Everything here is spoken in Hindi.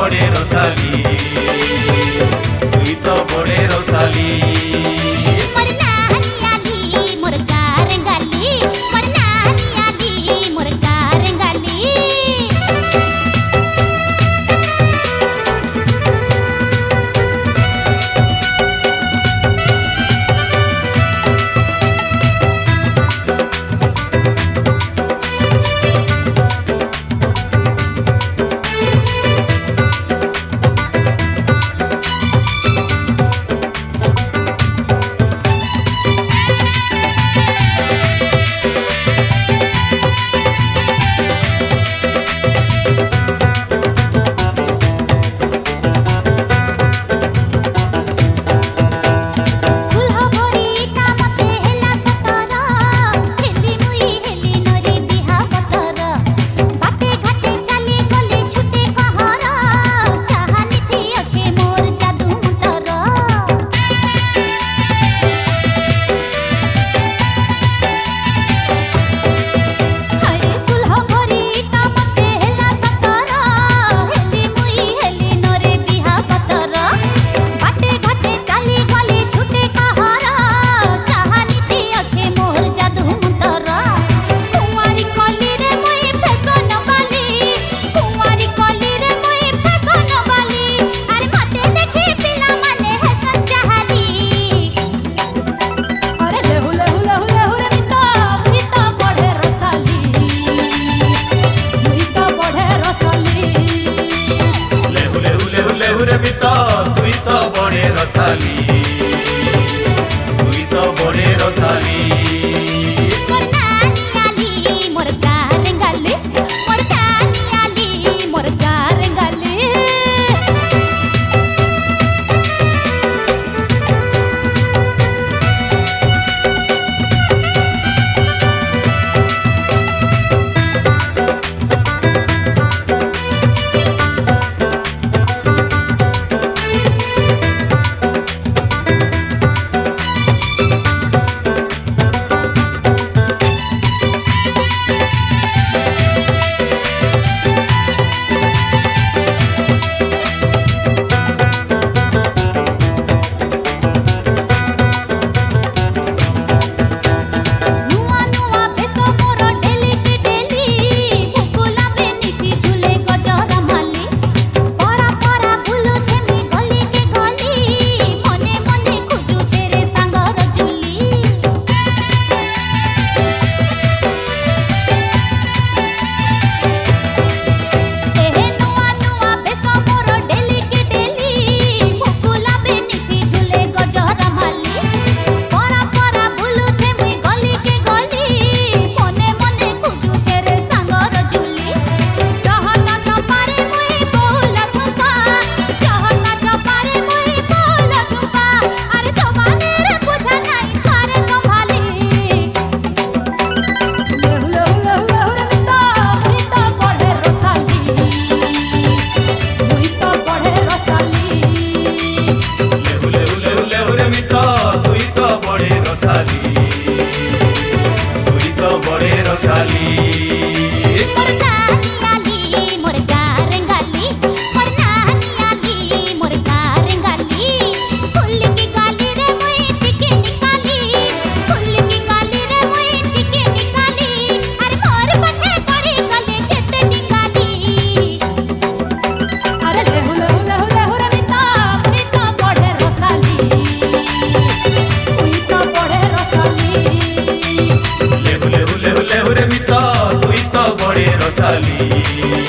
बड़े रसाली तुई तो बड़े रसाली मोर नानी आली मोर कारंगाली मोर नानी आली मोर कारंगाली तुई तो बड़े रसाली तुई तो बड़े रसाली मोर नानी आली मोर कारंगाली मोर नानी आली मोर कारंगाली तुई तो बड़े रसाली मोर नानी आली मोर कारंगाली मोर नानी आली मोर कारंगाली फूल की गाली रे मुई चिके निकाली फूल की गाली रे मुई चिके निकाली अरे मोर बचे पड़ी गले केते निकाली अरे लेहु लेहु लेहु लेहु रे मिता बड़े रसाली तुई तो बड़े रसाली लेहु लेहु लेहु लेहु रे मिता तुई तो बड़े रसाली।